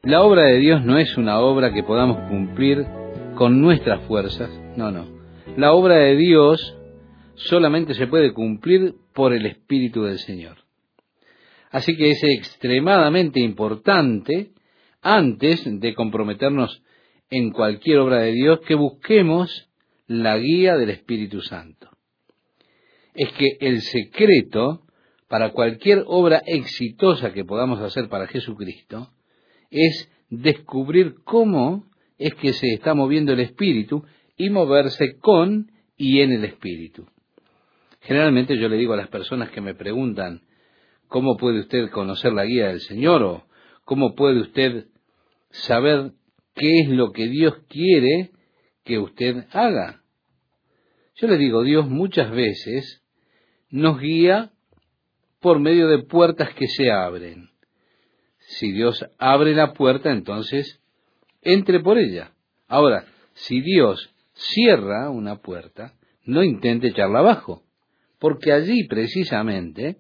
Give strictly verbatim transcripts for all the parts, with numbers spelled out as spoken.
La obra de Dios no es una obra que podamos cumplir con nuestras fuerzas, no, no. La obra de Dios solamente se puede cumplir por el Espíritu del Señor. Así que es extremadamente importante, antes de comprometernos en cualquier obra de Dios, que busquemos la guía del Espíritu Santo. Es que el secreto para cualquier obra exitosa que podamos hacer para Jesucristo es descubrir cómo es que se está moviendo el Espíritu y moverse con y en el Espíritu. Generalmente yo le digo a las personas que me preguntan, ¿cómo puede usted conocer la guía del Señor? O ¿cómo puede usted saber qué es lo que Dios quiere que usted haga? Yo le digo, Dios muchas veces nos guía por medio de puertas que se abren. Si Dios abre la puerta, entonces entre por ella. Ahora, si Dios cierra una puerta, no intente echarla abajo, porque allí precisamente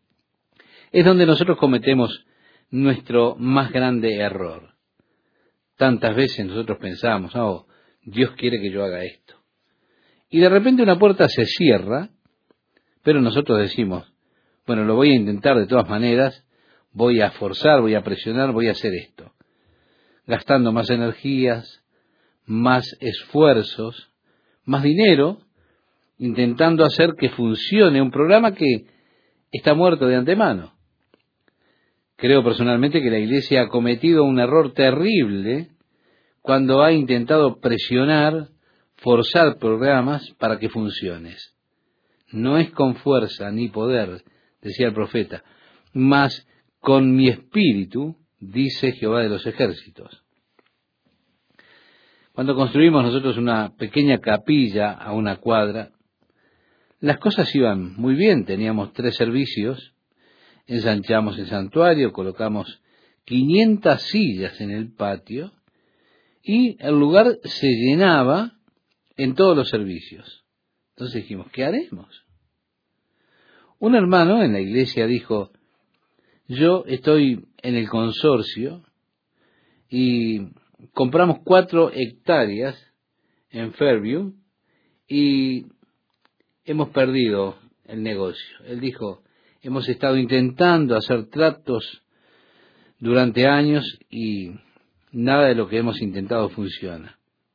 es donde nosotros cometemos nuestro más grande error. Tantas veces nosotros pensamos, oh, Dios quiere que yo haga esto. Y de repente una puerta se cierra, pero nosotros decimos, bueno, lo voy a intentar de todas maneras, voy a forzar, voy a presionar, voy a hacer esto. Gastando más energías, más esfuerzos, más dinero, intentando hacer que funcione un programa que está muerto de antemano. Creo personalmente que la Iglesia ha cometido un error terrible cuando ha intentado presionar, forzar programas para que funcionen. No es con fuerza ni poder, decía el profeta, mas con mi espíritu, dice Jehová de los ejércitos. Cuando construimos nosotros una pequeña capilla a una cuadra, las cosas iban muy bien, teníamos tres servicios, ensanchamos el santuario, colocamos quinientas sillas en el patio y el lugar se llenaba en todos los servicios. Entonces dijimos, ¿qué haremos? Un hermano en la iglesia dijo, yo estoy en el consorcio y compramos cuatro hectáreas en Fairview y hemos perdido el negocio. Él dijo, hemos estado intentando hacer tratos durante años y nada de lo que hemos intentado funciona.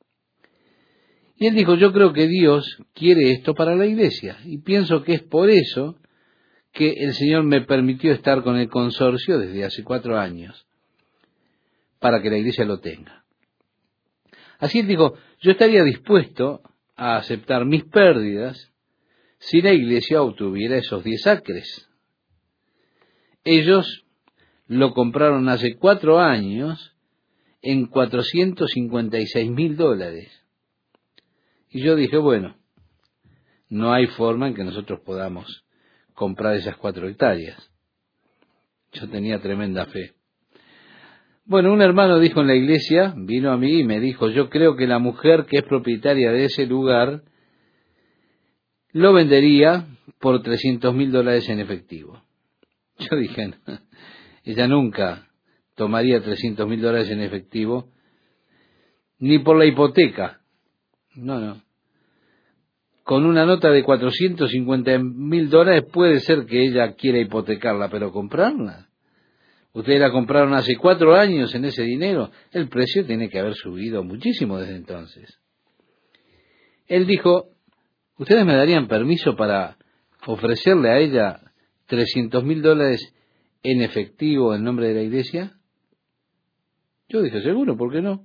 Y él dijo, yo creo que Dios quiere esto para la iglesia y pienso que es por eso que el Señor me permitió estar con el consorcio desde hace cuatro años, para que la iglesia lo tenga. Así él dijo, yo estaría dispuesto a aceptar mis pérdidas si la iglesia obtuviera esos diez acres. Ellos lo compraron hace cuatro años en cuatrocientos cincuenta y seis mil dólares. Y yo dije, bueno, no hay forma en que nosotros podamos comprar esas cuatro hectáreas. Yo tenía tremenda fe. Bueno, un hermano dijo en la iglesia, vino a mí y me dijo, yo creo que la mujer que es propietaria de ese lugar lo vendería por trescientos mil dólares en efectivo. Yo dije, no, ella nunca tomaría trescientos mil dólares en efectivo, ni por la hipoteca. No, no. Con una nota de cuatrocientos cincuenta mil dólares puede ser que ella quiera hipotecarla, pero comprarla. Ustedes la compraron hace cuatro años en ese dinero. El precio tiene que haber subido muchísimo desde entonces. Él dijo, ¿ustedes me darían permiso para ofrecerle a ella trescientos mil dólares en efectivo en nombre de la iglesia? Yo dije, seguro, ¿por qué no?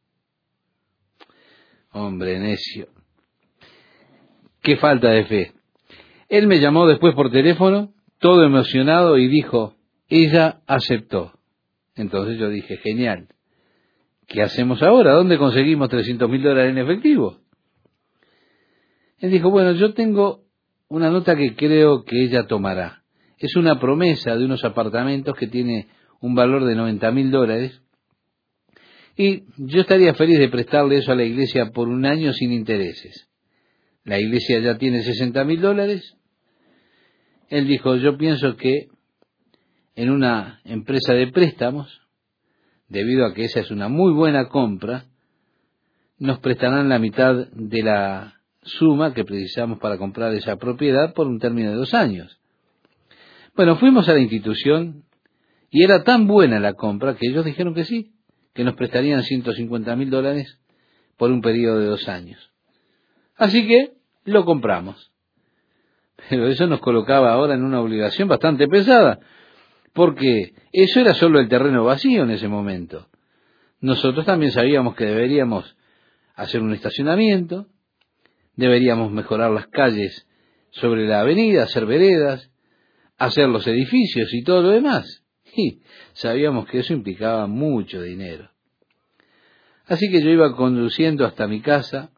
Hombre, necio. Qué falta de fe. Él me llamó después por teléfono, todo emocionado, y dijo, ella aceptó. Entonces yo dije, genial. ¿Qué hacemos ahora? ¿Dónde conseguimos trescientos mil dólares en efectivo? Él dijo, bueno, yo tengo una nota que creo que ella tomará. Es una promesa de unos apartamentos que tiene un valor de noventa mil dólares. Y yo estaría feliz de prestarle eso a la iglesia por un año sin intereses. La iglesia ya tiene sesenta mil dólares. Él dijo, yo pienso que en una empresa de préstamos debido a que esa es una muy buena compra, nos prestarán la mitad de la suma que precisamos para comprar esa propiedad por un término de dos años. Bueno, fuimos a la institución y era tan buena la compra que ellos dijeron que sí, que nos prestarían ciento cincuenta mil dólares por un periodo de dos años. Así que lo compramos. Pero eso nos colocaba ahora en una obligación bastante pesada, porque eso era solo el terreno vacío en ese momento. Nosotros también sabíamos que deberíamos hacer un estacionamiento, deberíamos mejorar las calles sobre la avenida, hacer veredas, hacer los edificios y todo lo demás. Y sabíamos que eso implicaba mucho dinero. Así que yo iba conduciendo hasta mi casa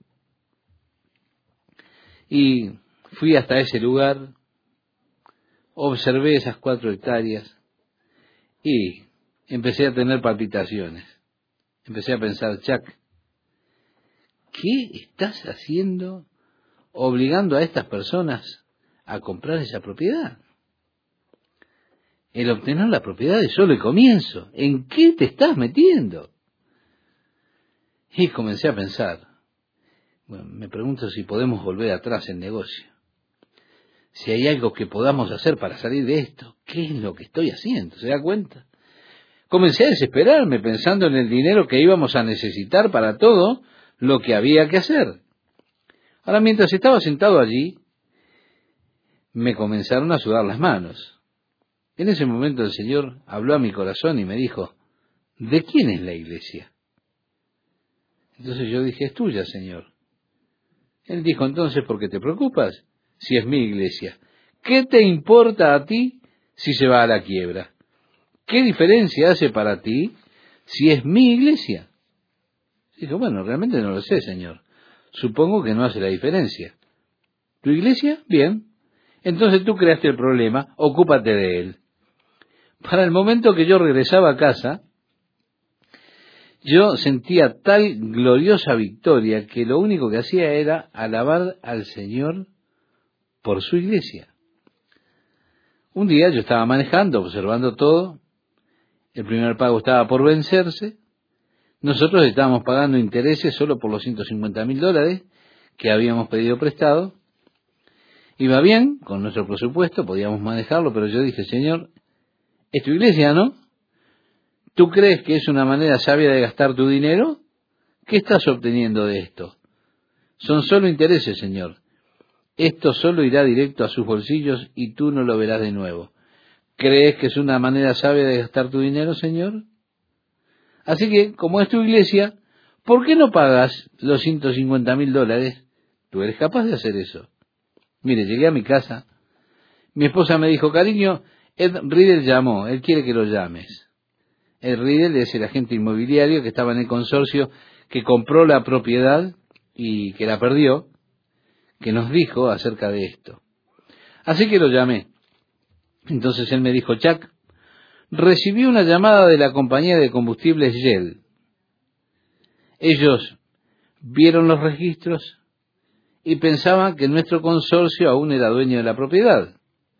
y fui hasta ese lugar, observé esas cuatro hectáreas y empecé a tener palpitaciones. Empecé a pensar, Chuck, ¿qué estás haciendo obligando a estas personas a comprar esa propiedad? El obtener la propiedad es solo el comienzo. ¿En qué te estás metiendo? Y comencé a pensar, bueno, me pregunto si podemos volver atrás en negocio. Si hay algo que podamos hacer para salir de esto, ¿qué es lo que estoy haciendo? ¿Se da cuenta? Comencé a desesperarme pensando en el dinero que íbamos a necesitar para todo lo que había que hacer. Ahora, mientras estaba sentado allí, me comenzaron a sudar las manos. En ese momento el Señor habló a mi corazón y me dijo, ¿de quién es la iglesia? Entonces yo dije, es tuya, Señor. Él dijo, entonces, ¿por qué te preocupas si es mi iglesia? ¿Qué te importa a ti si se va a la quiebra? ¿Qué diferencia hace para ti si es mi iglesia? Dijo, bueno, realmente no lo sé, Señor. Supongo que no hace la diferencia. ¿Tu iglesia? Bien. Entonces tú creaste el problema, ocúpate de él. Para el momento que yo regresaba a casa, yo sentía tal gloriosa victoria que lo único que hacía era alabar al Señor por su iglesia. Un día yo estaba manejando, observando todo, el primer pago estaba por vencerse, nosotros estábamos pagando intereses solo por los ciento cincuenta mil dólares que habíamos pedido prestado, iba bien con nuestro presupuesto, podíamos manejarlo, pero yo dije, Señor, es tu iglesia, ¿no? ¿Tú crees que es una manera sabia de gastar tu dinero? ¿Qué estás obteniendo de esto? Son solo intereses, Señor. Esto solo irá directo a sus bolsillos y tú no lo verás de nuevo. ¿Crees que es una manera sabia de gastar tu dinero, Señor? Así que, como es tu iglesia, ¿por qué no pagas los ciento cincuenta mil dólares? Tú eres capaz de hacer eso. Mire, llegué a mi casa. Mi esposa me dijo, cariño, Ed Riddle llamó, él quiere que lo llames. Ed Riddle es el agente inmobiliario que estaba en el consorcio que compró la propiedad y que la perdió, que nos dijo acerca de esto. Así que lo llamé. Entonces él me dijo, Chuck, recibí una llamada de la compañía de combustibles Shell. Ellos vieron los registros y pensaban que nuestro consorcio aún era dueño de la propiedad.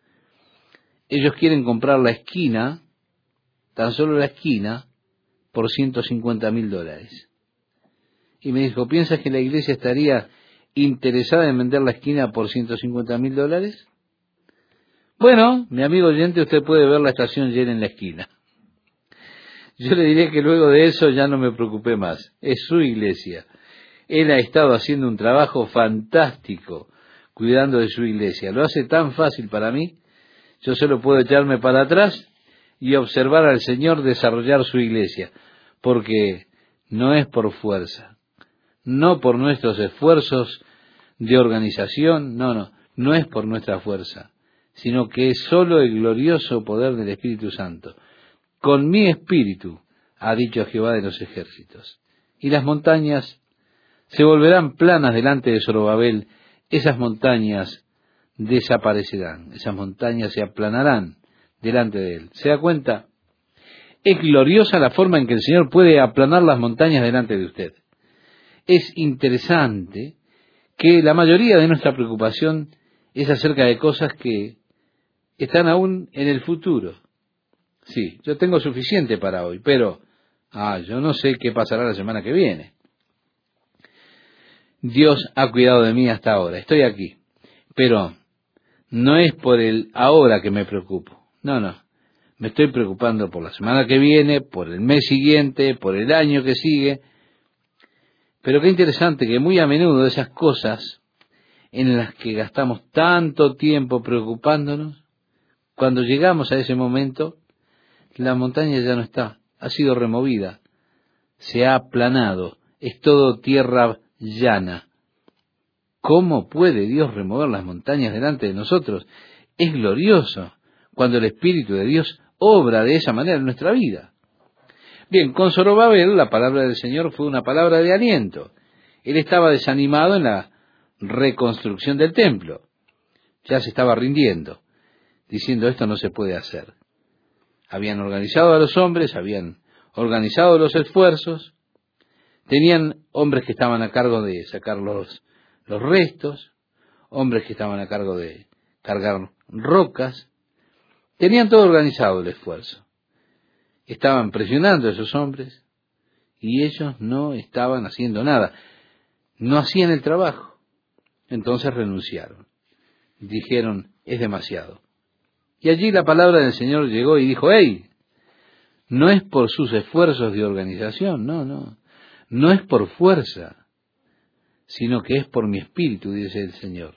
Ellos quieren comprar la esquina, tan solo la esquina, por ciento cincuenta mil dólares. Y me dijo, ¿piensas que la iglesia estaría interesada en vender la esquina por ciento cincuenta mil dólares? Bueno, mi amigo oyente, usted puede ver la estación llena en la esquina. Yo le diré que luego de eso ya no me preocupé más. Es su iglesia. Él ha estado haciendo un trabajo fantástico cuidando de su iglesia. Lo hace tan fácil para mí. Yo solo puedo echarme para atrás y observar al Señor desarrollar su iglesia, porque no es por fuerza, no por nuestros esfuerzos de organización, no, no, no es por nuestra fuerza, sino que es solo el glorioso poder del Espíritu Santo. Con mi espíritu, ha dicho Jehová de los ejércitos, y las montañas se volverán planas delante de Zorobabel, esas montañas desaparecerán, esas montañas se aplanarán delante de él. ¿Se da cuenta? Es gloriosa la forma en que el Señor puede aplanar las montañas delante de usted. Es interesante que la mayoría de nuestra preocupación es acerca de cosas que están aún en el futuro. Sí, yo tengo suficiente para hoy, pero Ah, yo no sé qué pasará la semana que viene. Dios ha cuidado de mí hasta ahora, estoy aquí. Pero no es por el ahora que me preocupo. No, no. Me estoy preocupando por la semana que viene, por el mes siguiente, por el año que sigue. Pero qué interesante que muy a menudo esas cosas en las que gastamos tanto tiempo preocupándonos, cuando llegamos a ese momento, la montaña ya no está, ha sido removida, se ha aplanado, es todo tierra llana. ¿Cómo puede Dios remover las montañas delante de nosotros? Es glorioso cuando el Espíritu de Dios obra de esa manera en nuestra vida. Bien, con Zorobabel la palabra del Señor fue una palabra de aliento. Él estaba desanimado en la reconstrucción del templo. Ya se estaba rindiendo, diciendo esto no se puede hacer. Habían organizado a los hombres, habían organizado los esfuerzos, tenían hombres que estaban a cargo de sacar los, los restos, hombres que estaban a cargo de cargar rocas, tenían todo organizado el esfuerzo. Estaban presionando a esos hombres y ellos no estaban haciendo nada, no hacían el trabajo. Entonces renunciaron, dijeron, es demasiado. Y allí la palabra del Señor llegó y dijo, hey, no es por sus esfuerzos de organización, no, no, no es por fuerza, sino que es por mi espíritu, dice el Señor.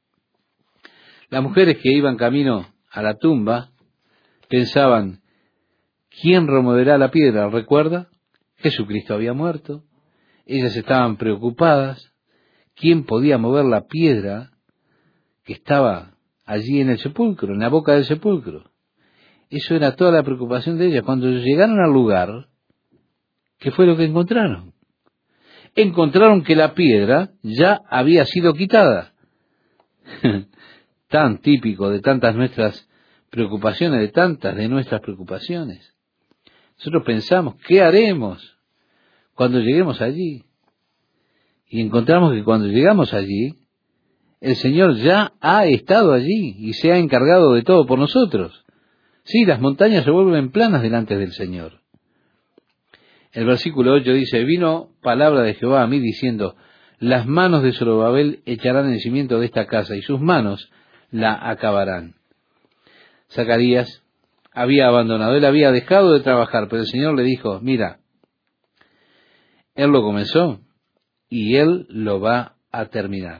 Las mujeres que iban camino a la tumba pensaban, ¿quién removerá la piedra? ¿Recuerda? Jesucristo había muerto. Ellas estaban preocupadas. ¿Quién podía mover la piedra que estaba allí en el sepulcro, en la boca del sepulcro? Eso era toda la preocupación de ellas. Cuando llegaron al lugar, ¿qué fue lo que encontraron? Encontraron que la piedra ya había sido quitada. Tan típico de tantas nuestras preocupaciones, de tantas de nuestras preocupaciones. Nosotros pensamos, ¿qué haremos cuando lleguemos allí? Y encontramos que cuando llegamos allí, el Señor ya ha estado allí y se ha encargado de todo por nosotros. Sí, las montañas se vuelven planas delante del Señor. El versículo ocho dice, vino palabra de Jehová a mí diciendo, las manos de Zorobabel echarán el cimiento de esta casa y sus manos la acabarán. Zacarías había abandonado, él había dejado de trabajar, pero el Señor le dijo, mira, él lo comenzó y él lo va a terminar.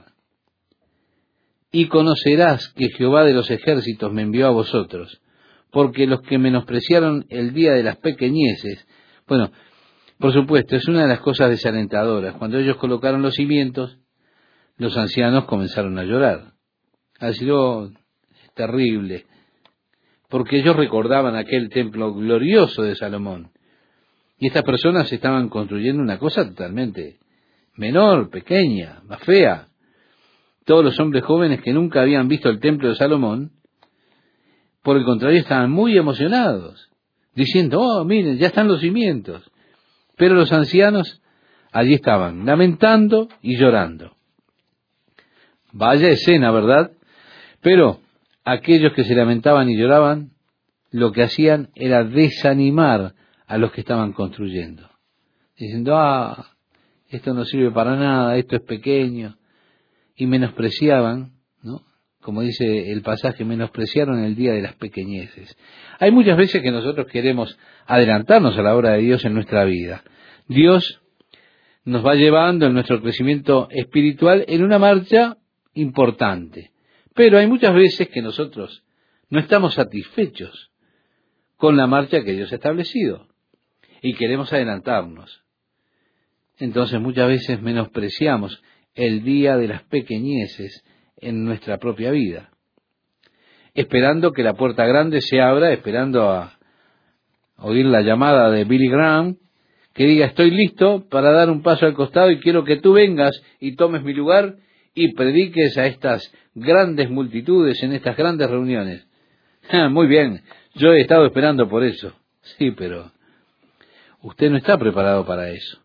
Y conocerás que Jehová de los ejércitos me envió a vosotros, porque los que menospreciaron el día de las pequeñeces, bueno, por supuesto, es una de las cosas desalentadoras. Cuando ellos colocaron los cimientos, los ancianos comenzaron a llorar. Ha sido terrible, porque ellos recordaban aquel templo glorioso de Salomón. Y estas personas estaban construyendo una cosa totalmente menor, pequeña, más fea. Todos los hombres jóvenes que nunca habían visto el templo de Salomón, por el contrario, estaban muy emocionados, diciendo, oh, miren, ya están los cimientos. Pero los ancianos allí estaban, lamentando y llorando. Vaya escena, ¿verdad? Pero aquellos que se lamentaban y lloraban, lo que hacían era desanimar a los que estaban construyendo, diciendo, ah, esto no sirve para nada, esto es pequeño, y menospreciaban, ¿no? Como dice el pasaje, menospreciaron el día de las pequeñeces. Hay muchas veces que nosotros queremos adelantarnos a la obra de Dios en nuestra vida. Dios nos va llevando en nuestro crecimiento espiritual en una marcha importante. Pero hay muchas veces que nosotros no estamos satisfechos con la marcha que Dios ha establecido y queremos adelantarnos. Entonces muchas veces menospreciamos el día de las pequeñeces en nuestra propia vida, esperando que la puerta grande se abra, esperando a oír la llamada de Billy Graham, que diga, estoy listo para dar un paso al costado y quiero que tú vengas y tomes mi lugar y prediques a estas grandes multitudes en estas grandes reuniones. Muy bien, yo he estado esperando por eso. Sí, pero usted no está preparado para eso.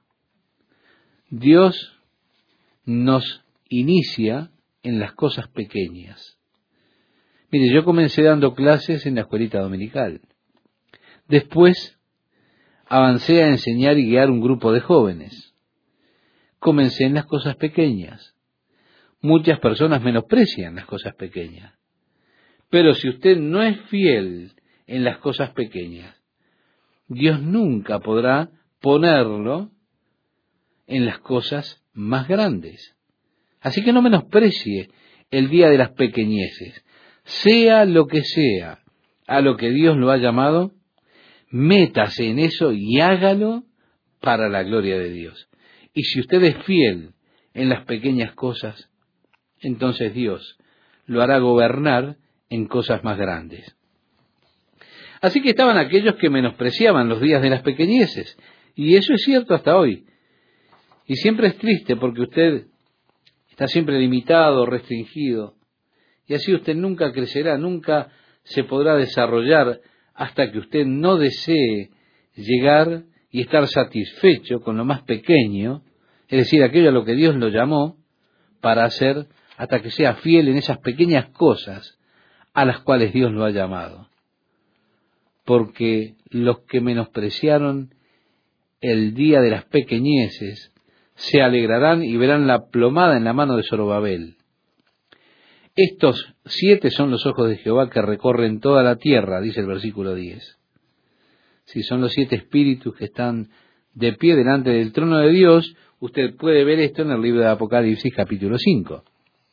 Dios nos inicia en las cosas pequeñas. Mire, yo comencé dando clases en la escuelita dominical. Después avancé a enseñar y guiar un grupo de jóvenes. Comencé en las cosas pequeñas. Muchas personas menosprecian las cosas pequeñas. Pero si usted no es fiel en las cosas pequeñas, Dios nunca podrá ponerlo en las cosas más grandes. Así que no menosprecie el día de las pequeñeces. Sea lo que sea a lo que Dios lo ha llamado, métase en eso y hágalo para la gloria de Dios. Y si usted es fiel en las pequeñas cosas, entonces Dios lo hará gobernar en cosas más grandes. Así que estaban aquellos que menospreciaban los días de las pequeñeces, y eso es cierto hasta hoy. Y siempre es triste porque usted está siempre limitado, restringido, y así usted nunca crecerá, nunca se podrá desarrollar hasta que usted no desee llegar y estar satisfecho con lo más pequeño, es decir, aquello a lo que Dios lo llamó para hacer, hasta que sea fiel en esas pequeñas cosas a las cuales Dios lo ha llamado. Porque los que menospreciaron el día de las pequeñeces se alegrarán y verán la plomada en la mano de Zorobabel. Estos siete son los ojos de Jehová que recorren toda la tierra, dice el versículo diez. Si son los siete espíritus que están de pie delante del trono de Dios, usted puede ver esto en el libro de Apocalipsis capítulo cinco.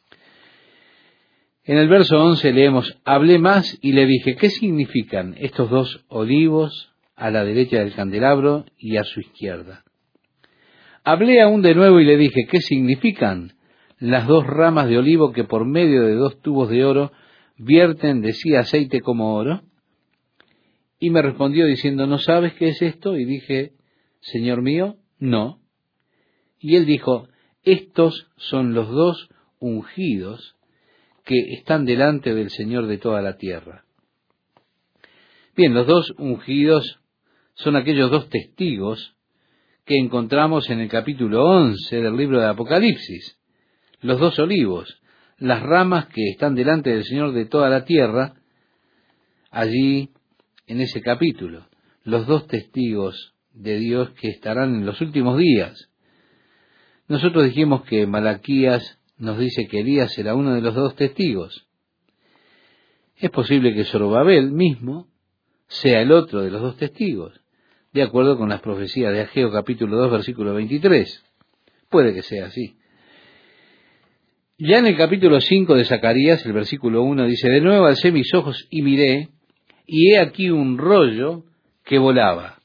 En el verso once leemos, hablé más y le dije, ¿qué significan estos dos olivos a la derecha del candelabro y a su izquierda? Hablé aún de nuevo y le dije, ¿qué significan las dos ramas de olivo que por medio de dos tubos de oro vierten de sí aceite como oro? Y me respondió diciendo, ¿no sabes qué es esto? Y dije, Señor mío, no. Y él dijo, estos son los dos ungidos que están delante del Señor de toda la tierra. Bien, los dos ungidos son aquellos dos testigos que encontramos en el capítulo once del libro de Apocalipsis. Los dos olivos, las ramas que están delante del Señor de toda la tierra, allí en ese capítulo, los dos testigos de Dios que estarán en los últimos días. Nosotros dijimos que Malaquías nos dice que Elías será uno de los dos testigos. Es posible que Zorobabel mismo sea el otro de los dos testigos, de acuerdo con las profecías de Ageo capítulo dos, versículo veintitrés. Puede que sea así. Ya en el capítulo cinco de Zacarías, el versículo uno dice, de nuevo alcé mis ojos y miré, y he aquí un rollo que volaba.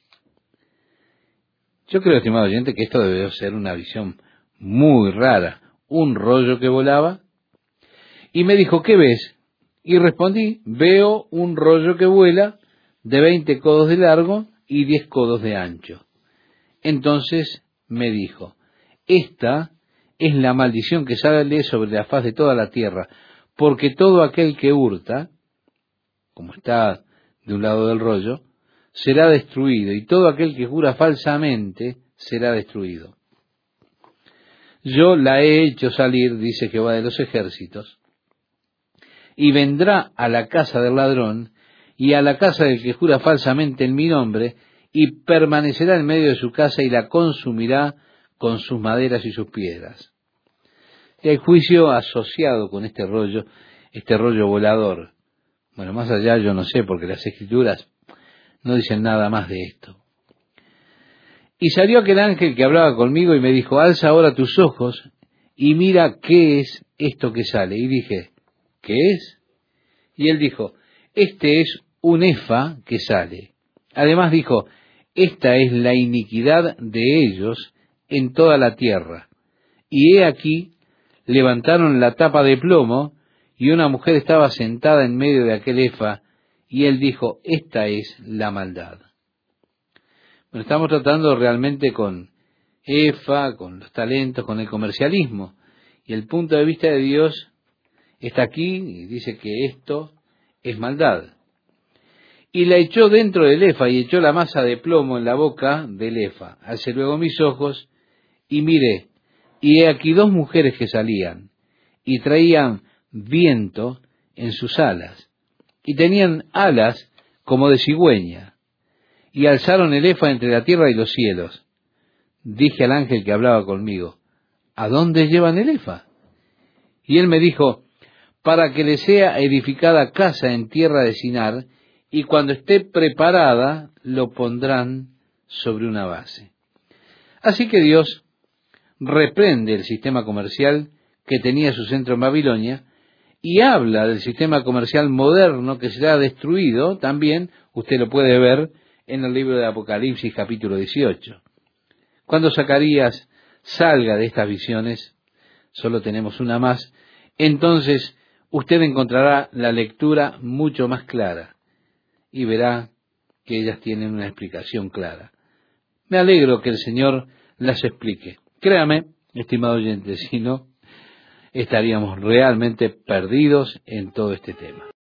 Yo creo, estimado oyente, que esto debe ser una visión muy rara. Un rollo que volaba. Y me dijo, ¿qué ves? Y respondí, veo un rollo que vuela de veinte codos de largo y diez codos de ancho. Entonces me dijo, esta es la maldición que sale sobre la faz de toda la tierra, porque todo aquel que hurta, como está de un lado del rollo, será destruido, y todo aquel que jura falsamente será destruido. Yo la he hecho salir, dice Jehová de los ejércitos, y vendrá a la casa del ladrón y a la casa del que jura falsamente en mi nombre, y permanecerá en medio de su casa y la consumirá con sus maderas y sus piedras. Y hay juicio asociado con este rollo, este rollo volador. Bueno, más allá yo no sé, porque las Escrituras no dicen nada más de esto. Y salió aquel ángel que hablaba conmigo y me dijo, alza ahora tus ojos y mira qué es esto que sale. Y dije, ¿qué es? Y él dijo, este es un efa que sale. Además dijo, esta es la iniquidad de ellos en toda la tierra. Y he aquí, levantaron la tapa de plomo, y una mujer estaba sentada en medio de aquel efa, y él dijo, esta es la maldad. Bueno, estamos tratando realmente con efa, con los talentos, con el comercialismo, y el punto de vista de Dios está aquí, y dice que esto es maldad. Y la echó dentro del efa, y echó la masa de plomo en la boca del efa. Alcé luego mis ojos, y miré, y he aquí dos mujeres que salían, y traían viento en sus alas, y tenían alas como de cigüeña, y alzaron el efa entre la tierra y los cielos. Dije al ángel que hablaba conmigo, ¿a dónde llevan el efa? Y él me dijo, para que le sea edificada casa en tierra de Sinar, y cuando esté preparada, lo pondrán sobre una base. Así que Dios reprende el sistema comercial que tenía su centro en Babilonia, y habla del sistema comercial moderno que será destruido, también usted lo puede ver en el libro de Apocalipsis capítulo dieciocho. Cuando Zacarías salga de estas visiones, solo tenemos una más, entonces usted encontrará la lectura mucho más clara y verá que ellas tienen una explicación clara. Me alegro que el Señor las explique. Créame, estimado oyente, si no, estaríamos realmente perdidos en todo este tema.